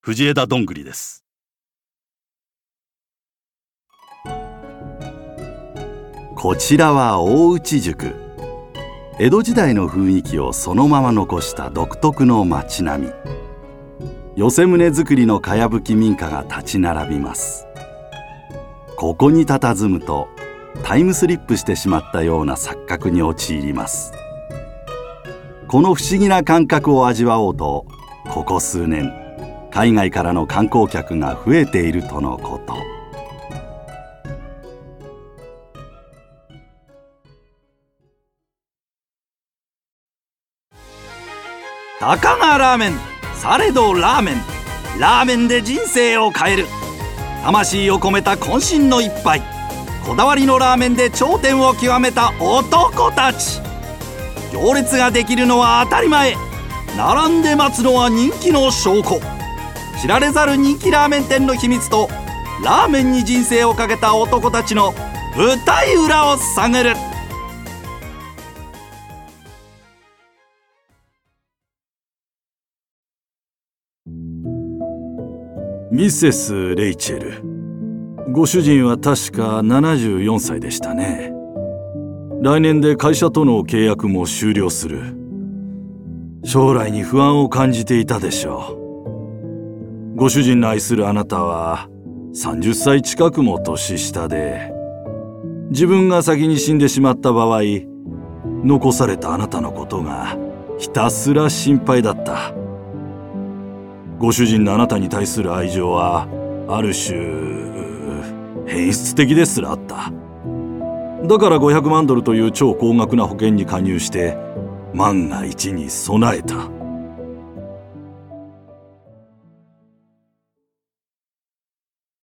藤枝どんぐりです。 こちらは大内宿。江戸時代の雰囲気をそのまま残した独特の町並み。寄せ棟造りのかやぶき民家が立ち並びます。ここに佇むとタイムスリップしてしまったような錯覚に陥ります。この不思議な感覚を味わおうと、ここ数年海外からの観光客が増えているとのこと。 たかがラーメン、されどラーメン。ラーメンで人生を変える。魂を込めた渾身の一杯。こだわりのラーメンで頂点を極めた男たち。行列ができるのは当たり前。並んで待つのは人気の証拠。知られざる人気ラーメン店の秘密と、ラーメンに人生をかけた男たちの舞台裏を探る。 ミセス・レイチェル。ご主人は確か74歳でしたね。来年で会社との契約も終了する。将来に不安を感じていたでしょう。ご主人の愛するあなたは30歳近くも年下で、自分が先に死んでしまった場合、残されたあなたのことがひたすら心配だった。ご主人のあなたに対する愛情はある種変質的ですらあった。だから$500万という超高額な保険に加入して万が一に備えた。